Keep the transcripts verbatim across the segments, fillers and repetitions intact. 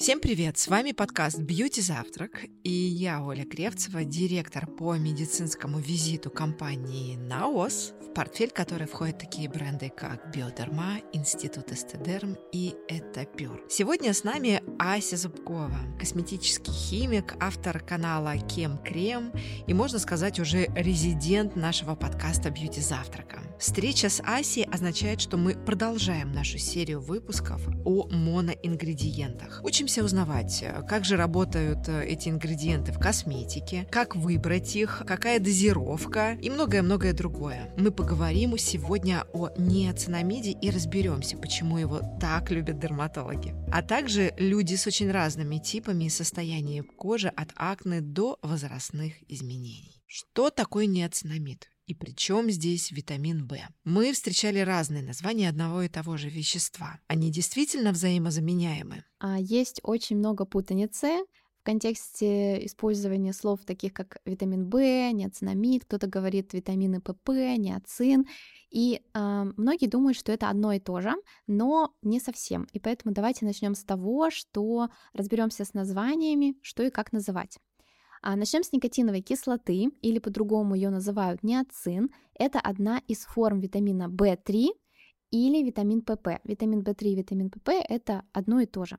Всем привет! С вами подкаст «Бьюти Завтрак» и я, Оля Кривцева, директор по медицинскому визиту компании «Наос», в портфель которой входят такие бренды, как «Биодерма», «Институт Эстедерм» и «Этапюр». Сегодня с нами Ася Зубкова, косметический химик, автор канала «Кем Крем» и, можно сказать, уже резидент нашего подкаста «Бьюти Завтрака». Встреча с Асей означает, что мы продолжаем нашу серию выпусков о моноингредиентах. Учимся узнавать, как же работают эти ингредиенты в косметике, как выбрать их, какая дозировка и многое-многое другое. Мы поговорим сегодня о ниацинамиде и разберемся, почему его так любят дерматологи. А также люди с очень разными типами и состоянием кожи от акне до возрастных изменений. Что такое ниацинамид? И при чем здесь витамин В? Мы встречали разные названия одного и того же вещества. Они действительно взаимозаменяемы? Есть очень много путаницы в контексте использования слов таких как витамин В, ниацинамид, кто-то говорит витамины ПП, ниацин. И э, многие думают, что это одно и то же, но не совсем. И поэтому давайте начнем с того, что разберемся с названиями, что и как называть. Начнем с никотиновой кислоты, или по-другому ее называют ниацин. Это одна из форм витамина В три или витамин ПП. Витамин В три и витамин ПП – это одно и то же.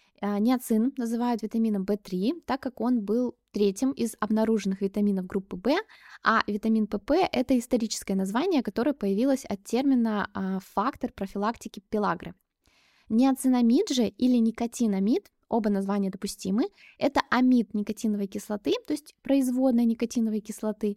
Ниацин называют витамином В три, так как он был третьим из обнаруженных витаминов группы В, а витамин ПП – это историческое название, которое появилось от термина «фактор профилактики пелагры». Ниацинамид же или никотинамид, оба названия допустимы, это амид никотиновой кислоты, то есть производная никотиновой кислоты,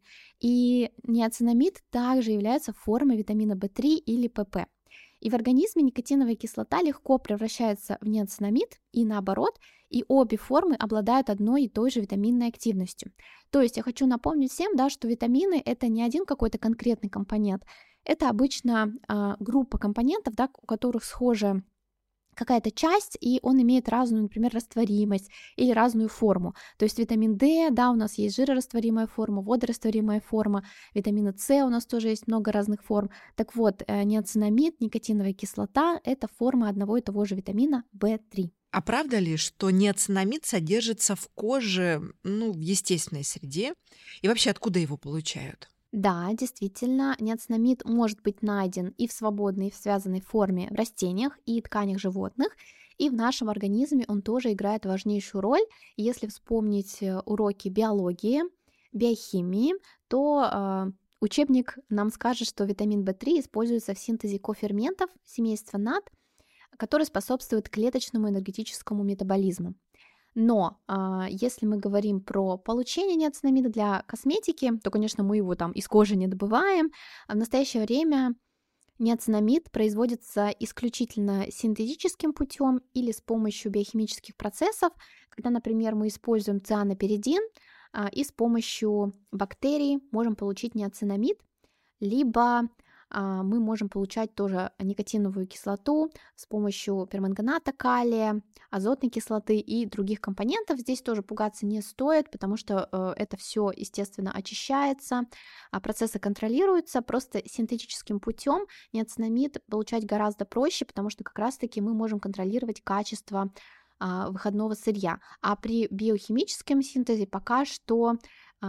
и ниацинамид также является формой витамина В три или ПП. И в организме никотиновая кислота легко превращается в ниацинамид и наоборот, и обе формы обладают одной и той же витаминной активностью. То есть я хочу напомнить всем, да, что витамины – это не один какой-то конкретный компонент, это обычно э, группа компонентов, да, у которых схожа какая-то часть, и он имеет разную, например, растворимость или разную форму. То есть витамин D, да, у нас есть жирорастворимая форма, водорастворимая форма, витамина С у нас тоже есть много разных форм. Так вот, ниацинамид, никотиновая кислота – это форма одного и того же витамина В три. А правда ли, что ниацинамид содержится в коже, ну, в естественной среде? И вообще, откуда его получают? Да, действительно, ниацинамид может быть найден и в свободной, и в связанной форме в растениях и тканях животных, и в нашем организме он тоже играет важнейшую роль. Если вспомнить уроки биологии, биохимии, то э, учебник нам скажет, что витамин В три используется в синтезе коферментов семейства НАД, который способствует клеточному энергетическому метаболизму. Но а, если мы говорим про получение ниацинамида для косметики, то, конечно, мы его там из кожи не добываем. А в настоящее время ниацинамид производится исключительно синтетическим путем или с помощью биохимических процессов, когда, например, мы используем цианоперидин а, и с помощью бактерий можем получить ниацинамид, либо мы можем получать тоже никотиновую кислоту с помощью перманганата калия, азотной кислоты и других компонентов. Здесь тоже пугаться не стоит, потому что это все, естественно, очищается, процессы контролируются. Просто синтетическим путем ниацинамид получать гораздо проще, потому что как раз-таки мы можем контролировать качество выходного сырья. А при биохимическом синтезе пока что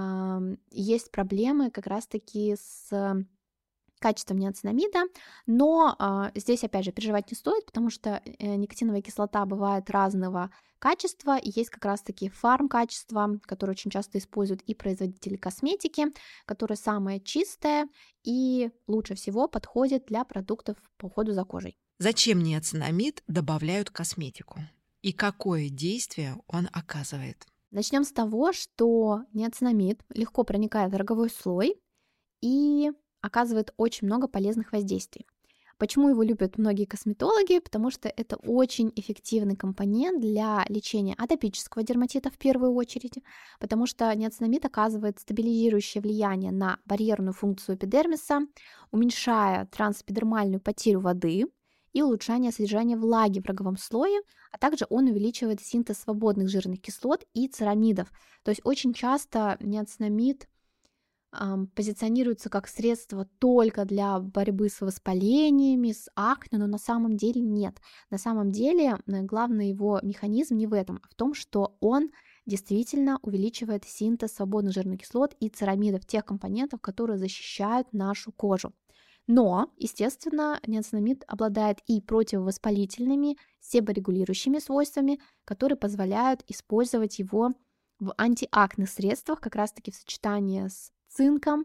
есть проблемы как раз-таки с качеством ниацинамида, но э, здесь, опять же, переживать не стоит, потому что э, никотиновая кислота бывает разного качества, и есть как раз-таки фармкачество, которое очень часто используют и производители косметики, которое самое чистое и лучше всего подходит для продуктов по уходу за кожей. Зачем ниацинамид добавляют в косметику? И какое действие он оказывает? Начнем с того, что ниацинамид легко проникает в роговой слой и оказывает очень много полезных воздействий. Почему его любят многие косметологи? Потому что это очень эффективный компонент для лечения атопического дерматита в первую очередь, потому что ниацинамид оказывает стабилизирующее влияние на барьерную функцию эпидермиса, уменьшая трансэпидермальную потерю воды и улучшание содержания влаги в роговом слое, а также он увеличивает синтез свободных жирных кислот и церамидов. То есть очень часто ниацинамид ам, позиционируется как средство только для борьбы с воспалениями, с акне, но на самом деле нет. На самом деле э, главный его механизм не в этом, а в том, что он действительно увеличивает синтез свободных жирных кислот и церамидов, тех компонентов, которые защищают нашу кожу. Но, естественно, ниацинамид обладает и противовоспалительными, себорегулирующими свойствами, которые позволяют использовать его в антиакне средствах, как раз-таки в сочетании с цинком.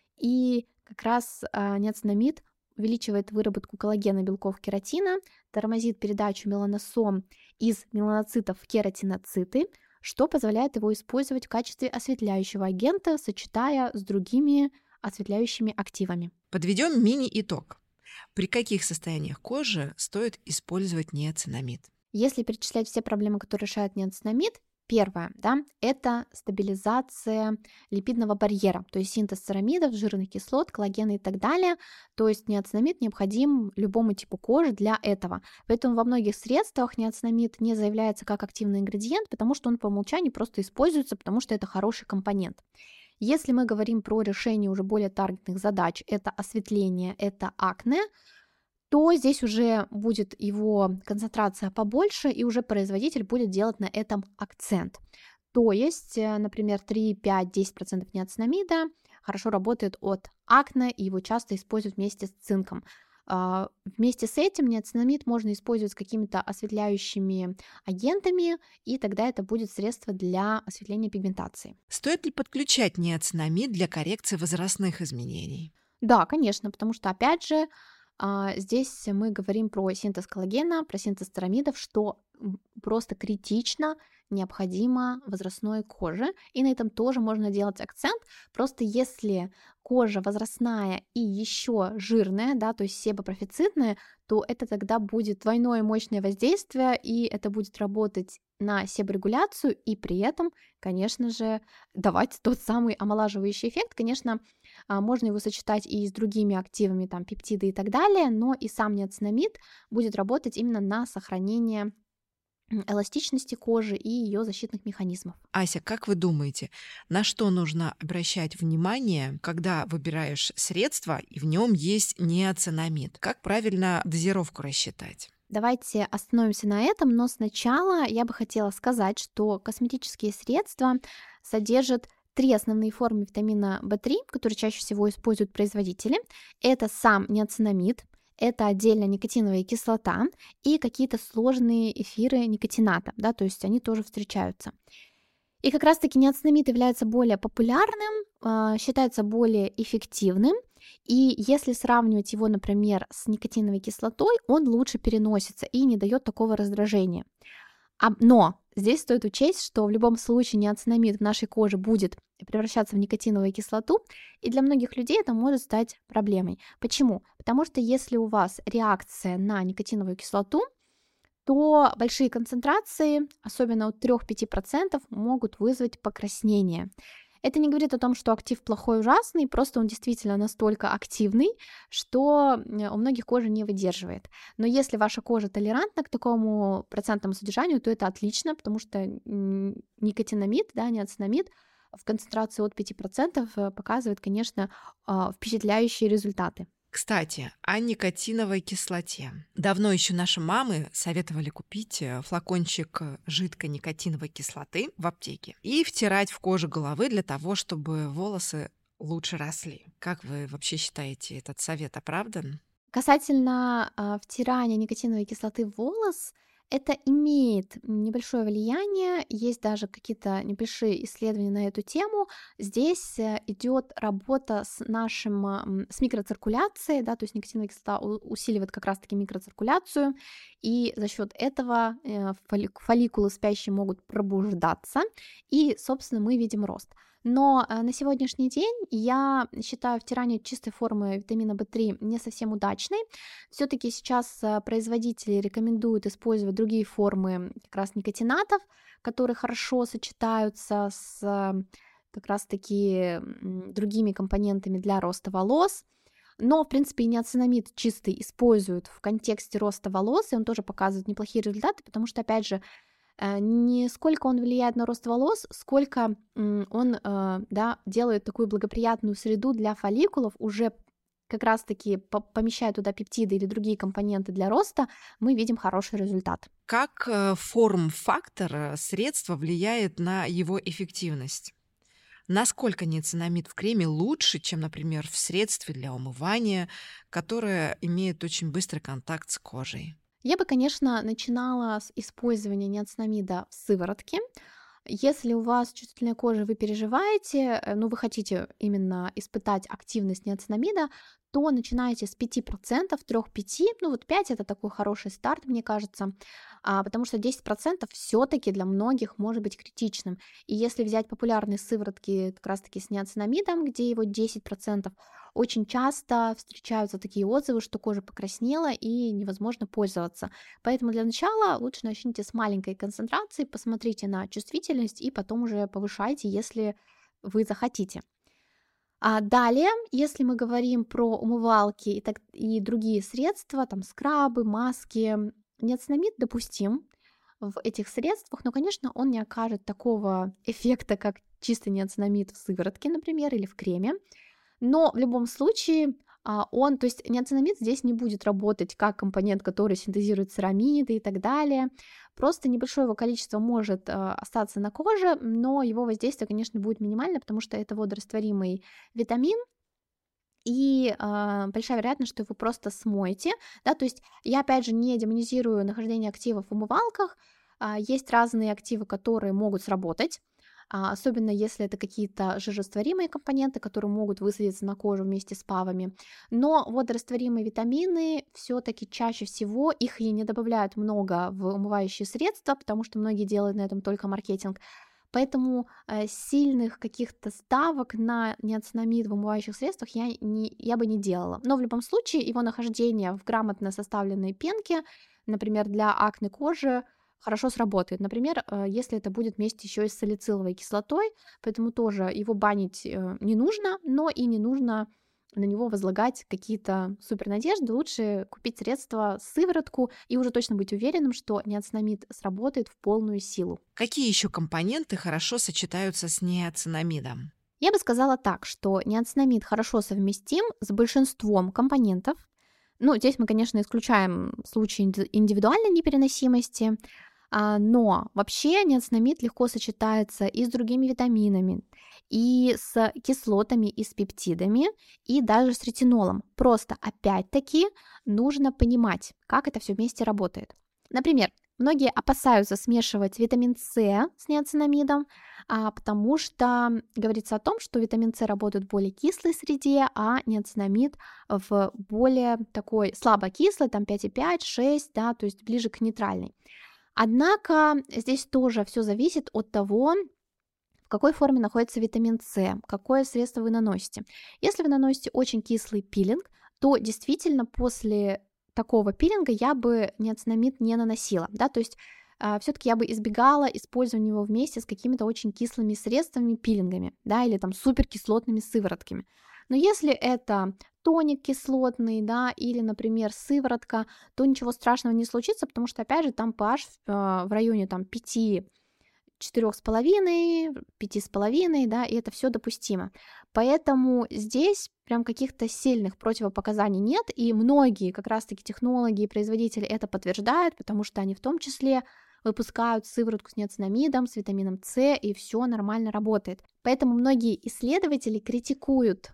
И как раз а, ниацинамид увеличивает выработку коллагена, белков, кератина, тормозит передачу меланосом из меланоцитов в кератиноциты, что позволяет его использовать в качестве осветляющего агента, сочетая с другими осветляющими активами. Подведем мини-итог. При каких состояниях кожи стоит использовать ниацинамид? Если перечислять все проблемы, которые решает ниацинамид, первое, да, это стабилизация липидного барьера, то есть синтез церамидов, жирных кислот, коллагена и так далее. То есть ниацинамид необходим любому типу кожи для этого. Поэтому во многих средствах ниацинамид не заявляется как активный ингредиент, потому что он по умолчанию просто используется, потому что это хороший компонент. Если мы говорим про решение уже более таргетных задач, это осветление, это акне, то здесь уже будет его концентрация побольше, и уже производитель будет делать на этом акцент. То есть, например, три, пять, десять процентов ниацинамида хорошо работает от акне, и его часто используют вместе с цинком. Вместе с этим ниацинамид можно использовать с какими-то осветляющими агентами, и тогда это будет средство для осветления пигментации. Стоит ли подключать ниацинамид для коррекции возрастных изменений? Да, конечно, потому что, опять же, здесь мы говорим про синтез коллагена, про синтез церамидов, что просто критично необходимо возрастной коже, и на этом тоже можно делать акцент. Просто если кожа возрастная и еще жирная, да, то есть себопрофицитная, то это тогда будет двойное мощное воздействие, и это будет работать на себорегуляцию и при этом, конечно же, давать тот самый омолаживающий эффект. Конечно, можно его сочетать и с другими активами, там, пептиды и так далее, но и сам ниацинамид будет работать именно на сохранение эластичности кожи и ее защитных механизмов. Ася, как вы думаете, на что нужно обращать внимание, когда выбираешь средство и в нем есть ниацинамид? Как правильно дозировку рассчитать? Давайте остановимся на этом, но сначала я бы хотела сказать, что косметические средства содержат три основные формы витамина вэ три, которые чаще всего используют производители. Это сам ниацинамид, это отдельно никотиновая кислота и какие-то сложные эфиры никотината, да, то есть они тоже встречаются. И как раз-таки ниацинамид является более популярным, считается более эффективным, и если сравнивать его, например, с никотиновой кислотой, он лучше переносится и не дает такого раздражения. Но здесь стоит учесть, что в любом случае ниацинамид в нашей коже будет превращаться в никотиновую кислоту, и для многих людей это может стать проблемой. Почему? Потому что если у вас реакция на никотиновую кислоту, то большие концентрации, особенно от три-пять процентов, могут вызвать покраснение. Это не говорит о том, что актив плохой, ужасный, просто он действительно настолько активный, что у многих кожа не выдерживает. Но если ваша кожа толерантна к такому процентному содержанию, то это отлично, потому что никотинамид, да, ниацинамид в концентрации от пяти процентов показывает, конечно, впечатляющие результаты. Кстати, о никотиновой кислоте. Давно еще наши мамы советовали купить флакончик жидкой никотиновой кислоты в аптеке и втирать в кожу головы для того, чтобы волосы лучше росли. Как вы вообще считаете, этот совет оправдан? Касательно э, втирания никотиновой кислоты в волос, это имеет небольшое влияние, есть даже какие-то небольшие исследования на эту тему. Здесь идет работа с нашим, с микроциркуляцией, да, то есть никотиновая кислота усиливает как раз-таки микроциркуляцию, и за счет этого фолликулы спящие могут пробуждаться, и, собственно, мы видим рост. Но на сегодняшний день я считаю втирание чистой формы витамина вэ три не совсем удачной. Все-таки сейчас производители рекомендуют использовать другие формы как раз никотинатов, которые хорошо сочетаются с как раз-таки другими компонентами для роста волос. Но, в принципе, и ниацинамид чистый используют в контексте роста волос, и он тоже показывает неплохие результаты, потому что, опять же, Э, Не сколько он влияет на рост волос, сколько м, он э, да, делает такую благоприятную среду для фолликулов, уже как раз-таки по- помещая туда пептиды или другие компоненты для роста, мы видим хороший результат. Как э, форм-фактор э, средства влияет на его эффективность? Насколько ниацинамид в креме лучше, чем, например, в средстве для умывания, которое имеет очень быстрый контакт с кожей? Я бы, конечно, начинала с использования ниацинамида в сыворотке. Если у вас чувствительная кожа, вы переживаете, э, ну, вы хотите именно испытать активность ниацинамида, то начинайте с пяти процентов, трёх-пяти, ну вот пять это такой хороший старт, мне кажется, а, потому что десять процентов все-таки для многих может быть критичным. И если взять популярные сыворотки как раз-таки с ниацинамидом, где его десять процентов, очень часто встречаются такие отзывы, что кожа покраснела и невозможно пользоваться. Поэтому для начала лучше начните с маленькой концентрации, посмотрите на чувствительность и потом уже повышайте, если вы захотите. А далее, если мы говорим про умывалки и, так, и другие средства, там скрабы, маски, ниацинамид допустим в этих средствах, но, конечно, он не окажет такого эффекта, как чистый ниацинамид в сыворотке, например, или в креме. Но в любом случае а, он, то есть ниацинамид здесь не будет работать как компонент, который синтезирует церамиды и так далее. Просто небольшое его количество может а, остаться на коже, но его воздействие, конечно, будет минимально, потому что это водорастворимый витамин, и а, большая вероятность, что вы просто смоете, да, то есть я опять же не демонизирую нахождение активов в умывалках, а, есть разные активы, которые могут сработать, а, особенно если это какие-то жирорастворимые компоненты, которые могут высадиться на кожу вместе с ПАВами, но водорастворимые витамины все-таки чаще всего, их и не добавляют много в умывающие средства, потому что многие делают на этом только маркетинг. Поэтому э, сильных каких-то ставок на ниацинамид в умывающих средствах я, не, я бы не делала. Но в любом случае его нахождение в грамотно составленной пенке, например, для акне кожи, хорошо сработает. Например, э, если это будет вместе еще и с салициловой кислотой, поэтому тоже его банить э, не нужно, но и не нужно на него возлагать какие-то супернадежды. Лучше купить средство, сыворотку и уже точно быть уверенным, что ниацинамид сработает в полную силу. Какие еще компоненты хорошо сочетаются с ниацинамидом? Я бы сказала так, что ниацинамид хорошо совместим с большинством компонентов. Ну, здесь мы, конечно, исключаем случаи инди- индивидуальной непереносимости, а, но вообще ниацинамид легко сочетается и с другими витаминами, и с кислотами, и с пептидами, и даже с ретинолом. Просто, опять-таки, нужно понимать, как это все вместе работает. Например, многие опасаются смешивать витамин С с ниацинамидом, а, потому что говорится о том, что витамин С работает в более кислой среде, а ниацинамид в более такой слабокислой, там пять и пять, шесть, да, то есть ближе к нейтральной. Однако здесь тоже все зависит от того, в какой форме находится витамин С, какое средство вы наносите. Если вы наносите очень кислый пилинг, то действительно после такого пилинга я бы ниацинамид не наносила, да, то есть все-таки я бы избегала использования его вместе с какими-то очень кислыми средствами, пилингами, да, или там суперкислотными сыворотками. Но если это тоник кислотный, да, или, например, сыворотка, то ничего страшного не случится, потому что, опять же, там pH в, в районе там пяти, четырех с половиной, пяти с половиной, да, и это все допустимо. Поэтому здесь прям каких-то сильных противопоказаний нет, и многие как раз-таки технологи и производители это подтверждают, потому что они в том числе выпускают сыворотку с ниацинамидом, с витамином С, и все нормально работает. Поэтому многие исследователи критикуют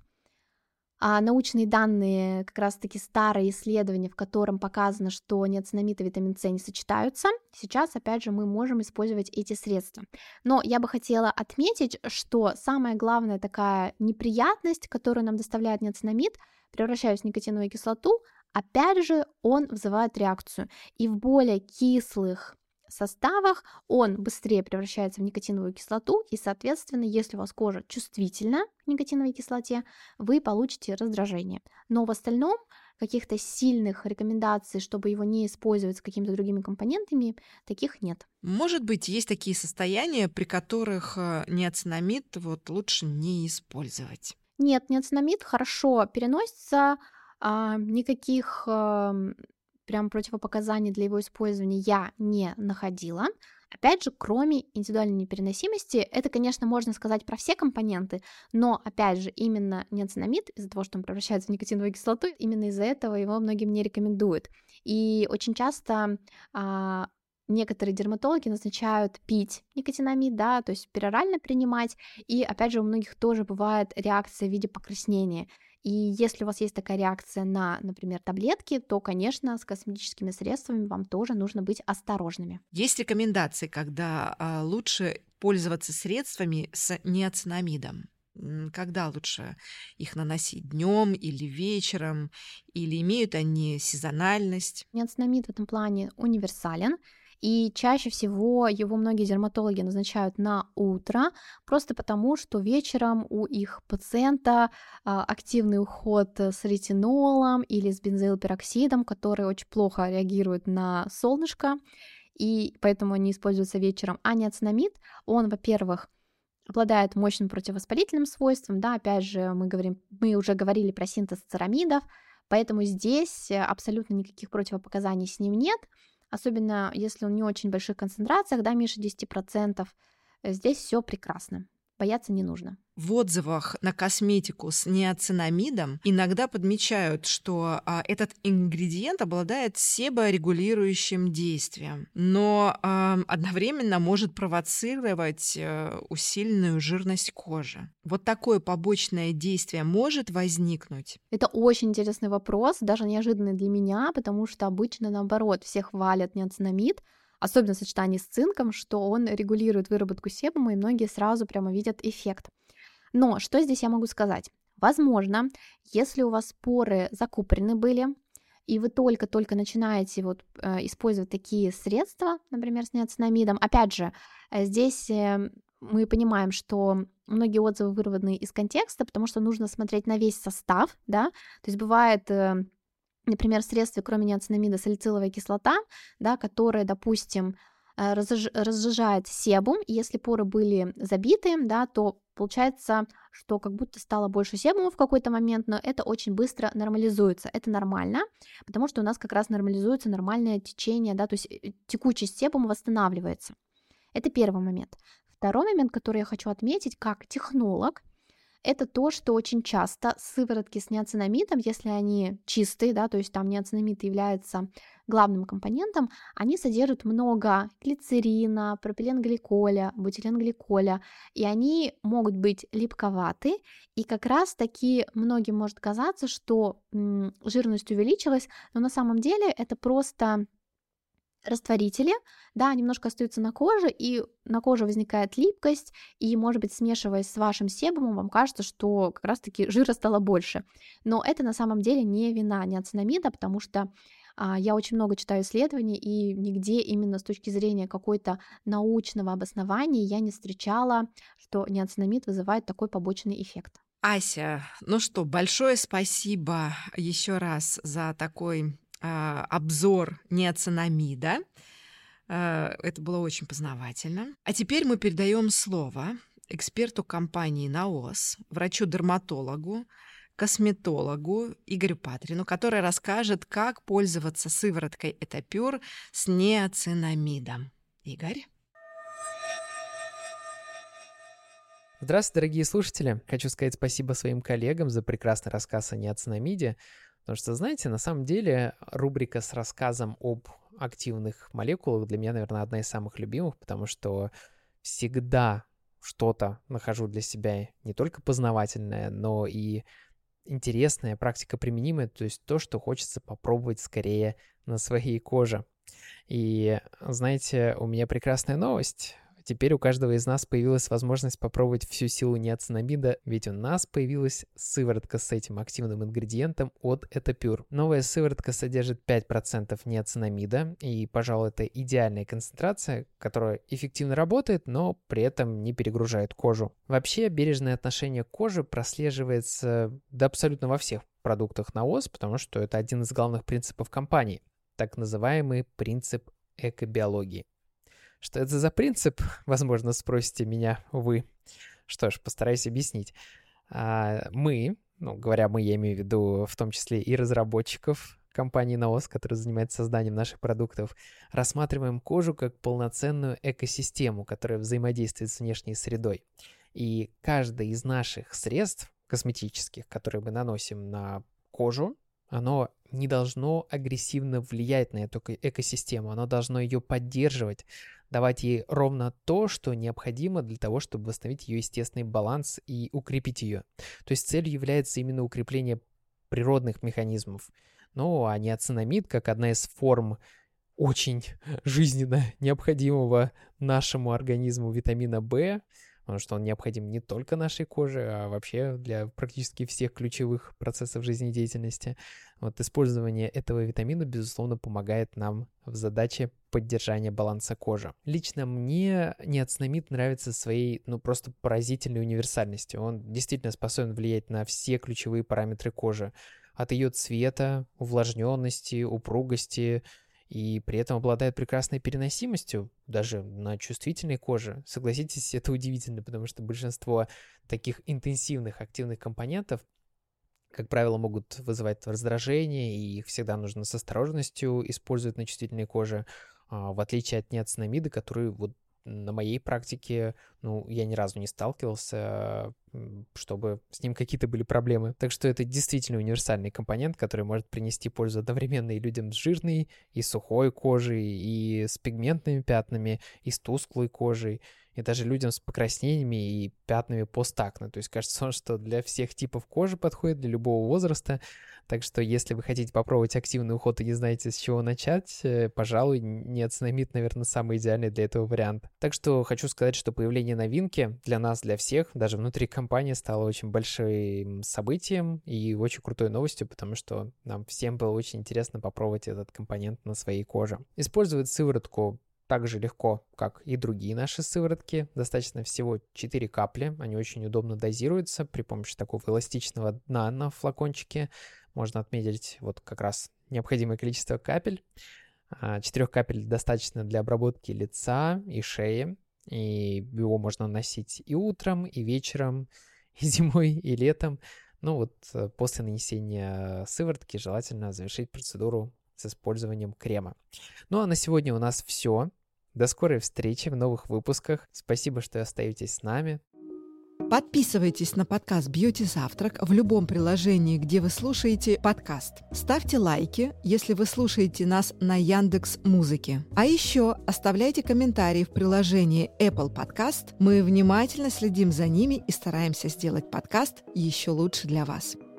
а научные данные, как раз-таки старые исследования, в котором показано, что ниацинамид и витамин С не сочетаются, сейчас, опять же, мы можем использовать эти средства. Но я бы хотела отметить, что самая главная такая неприятность, которую нам доставляет ниацинамид, превращаясь в никотиновую кислоту, опять же, он вызывает реакцию. И в более кислых составах он быстрее превращается в никотиновую кислоту, и, соответственно, если у вас кожа чувствительна к никотиновой кислоте, вы получите раздражение. Но в остальном каких-то сильных рекомендаций, чтобы его не использовать с какими-то другими компонентами, таких нет. Может быть, есть такие состояния, при которых э, ниацинамид вот лучше не использовать? Нет, ниацинамид хорошо переносится, а, никаких а, прям противопоказаний для его использования я не находила. Опять же, кроме индивидуальной непереносимости, это, конечно, можно сказать про все компоненты, но, опять же, именно ниацинамид, из-за того, что он превращается в никотиновую кислоту, именно из-за этого его многим не рекомендуют. И очень часто а, некоторые дерматологи назначают пить никотинамид, да, то есть перорально принимать, и, опять же, у многих тоже бывает реакция в виде покраснения. И если у вас есть такая реакция на, например, таблетки, то, конечно, с косметическими средствами вам тоже нужно быть осторожными. Есть рекомендации, когда а, лучше пользоваться средствами с ниацинамидом? М, Когда лучше их наносить? Днем или вечером? Или имеют они сезональность? Ниацинамид в этом плане универсален, и чаще всего его многие дерматологи назначают на утро, просто потому, что вечером у их пациента а, активный уход с ретинолом или с бензоилпероксидом, который очень плохо реагирует на солнышко, и поэтому они используются вечером. А ниацинамид, он, во-первых, обладает мощным противовоспалительным свойством, да, опять же, мы говорим, мы уже говорили про синтез церамидов, поэтому здесь э, абсолютно никаких противопоказаний с ним нет, особенно если он не очень больших концентрациях, да, меньше десяти процентов, э, здесь все прекрасно, бояться не нужно. В отзывах на косметику с ниацинамидом иногда подмечают, что а, этот ингредиент обладает себорегулирующим действием, но а, одновременно может провоцировать а, усиленную жирность кожи. Вот такое побочное действие может возникнуть? Это очень интересный вопрос, даже неожиданный для меня, потому что обычно наоборот, все хвалят ниацинамид, особенно в сочетании с цинком, что он регулирует выработку себума, и многие сразу прямо видят эффект. Но что здесь я могу сказать? Возможно, если у вас поры закупорены были, и вы только-только начинаете вот, э, использовать такие средства, например, с ниацинамидом, опять же, э, здесь э, мы понимаем, что многие отзывы вырваны из контекста, потому что нужно смотреть на весь состав, да, то есть бывает... Э, например, в средстве, кроме ниацинамида, салициловая кислота, да, которая, допустим, э, разжиж- разжижает себум, и если поры были забиты, да, то получается, что как будто стало больше себума в какой-то момент, но это очень быстро нормализуется. Это нормально, потому что у нас как раз нормализуется нормальное течение, да, то есть э, текучесть себума восстанавливается. Это первый момент. Второй момент, который я хочу отметить, как технолог, это то, что очень часто сыворотки с ниацинамидом, если они чистые, да, то есть там ниацинамид является главным компонентом, они содержат много глицерина, пропиленгликоля, бутиленгликоля, и они могут быть липковаты, и как раз таки многим может казаться, что м, жирность увеличилась, но на самом деле это просто растворители, да, немножко остаются на коже, и на коже возникает липкость, и, может быть, смешиваясь с вашим себумом, вам кажется, что как раз-таки жира стало больше. Но это на самом деле не вина ниацинамида, потому что а, я очень много читаю исследований, и нигде именно с точки зрения какой-то научного обоснования я не встречала, что ниацинамид вызывает такой побочный эффект. Ася, ну что, большое спасибо еще раз за такой а, обзор ниацинамида. А, Это было очень познавательно. А теперь мы передаем слово эксперту компании наос, врачу-дерматологу, косметологу Игорю Патрину, который расскажет, как пользоваться сывороткой Этапюр с ниацинамидом. Игорь? Здравствуйте, дорогие слушатели! Хочу сказать спасибо своим коллегам за прекрасный рассказ о ниацинамиде, потому что, знаете, на самом деле рубрика с рассказом об активных молекулах для меня, наверное, одна из самых любимых, потому что всегда что-то нахожу для себя не только познавательное, но и интересное, практика применимая, то есть то, что хочется попробовать скорее на своей коже. И, знаете, у меня прекрасная новость. Теперь у каждого из нас появилась возможность попробовать всю силу ниацинамида, ведь у нас появилась сыворотка с этим активным ингредиентом от Этапюр. Новая сыворотка содержит пять процентов ниацинамида, и, пожалуй, это идеальная концентрация, которая эффективно работает, но при этом не перегружает кожу. Вообще, бережное отношение к коже прослеживается да абсолютно во всех продуктах наос, потому что это один из главных принципов компании, так называемый принцип экобиологии. Что это за принцип, возможно, спросите меня вы. Что ж, постараюсь объяснить. Мы, ну, говоря мы, я имею в виду в том числе и разработчиков, компании наос, которая занимается созданием наших продуктов, рассматриваем кожу как полноценную экосистему, которая взаимодействует с внешней средой. И каждое из наших средств косметических, которые мы наносим на кожу, оно не должно агрессивно влиять на эту экосистему, оно должно ее поддерживать, давать ей ровно то, что необходимо для того, чтобы восстановить ее естественный баланс и укрепить ее. То есть целью является именно укрепление природных механизмов. Ну, а ниацинамид, как одна из форм очень жизненно необходимого нашему организму витамина В, потому что он необходим не только нашей коже, а вообще для практически всех ключевых процессов жизнедеятельности. Вот использование этого витамина, безусловно, помогает нам в задаче поддержания баланса кожи. Лично мне ниацинамид нравится своей, ну, просто поразительной универсальностью. Он действительно способен влиять на все ключевые параметры кожи. От ее цвета, увлажненности, упругости, и при этом обладает прекрасной переносимостью даже на чувствительной коже. Согласитесь, это удивительно, потому что большинство таких интенсивных активных компонентов, как правило, могут вызывать раздражение, и их всегда нужно с осторожностью использовать на чувствительной коже, в отличие от ниацинамида, который вот на моей практике, ну, я ни разу не сталкивался, чтобы с ним какие-то были проблемы. Так что это действительно универсальный компонент, который может принести пользу одновременно и людям с жирной, и сухой кожей, и с пигментными пятнами, и с тусклой кожей, и даже людям с покраснениями и пятнами постакне. То есть кажется, что для всех типов кожи подходит, для любого возраста. Так что если вы хотите попробовать активный уход и не знаете, с чего начать, пожалуй, ниацинамид, наверное, самый идеальный для этого вариант. Так что хочу сказать, что появление новинки для нас, для всех, даже внутри компании, стало очень большим событием и очень крутой новостью, потому что нам всем было очень интересно попробовать этот компонент на своей коже. Использовать сыворотку так же легко, как и другие наши сыворотки. Достаточно всего четыре капли. Они очень удобно дозируются при помощи такого эластичного дна на флакончике. Можно отметить вот как раз необходимое количество капель. Четырех капель достаточно для обработки лица и шеи. И его можно наносить и утром, и вечером, и зимой, и летом. Ну вот после нанесения сыворотки желательно завершить процедуру с использованием крема. Ну а на сегодня у нас все. До скорой встречи в новых выпусках. Спасибо, что остаетесь с нами. Подписывайтесь на подкаст «Бьюти Завтрак» в любом приложении, где вы слушаете подкаст. Ставьте лайки, если вы слушаете нас на Яндекс.Музыке. А еще оставляйте комментарии в приложении Apple Podcast. Мы внимательно следим за ними и стараемся сделать подкаст еще лучше для вас.